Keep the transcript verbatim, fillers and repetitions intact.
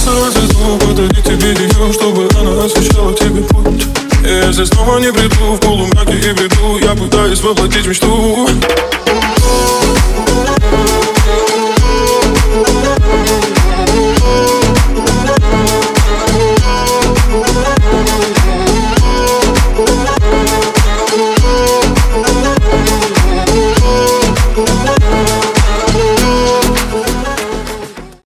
Нарисовать звезду, подарить тебе ее, чтобы она освещала тебе путь. И если снова не приду в полумраке и бреду, я пытаюсь воплотить мечту.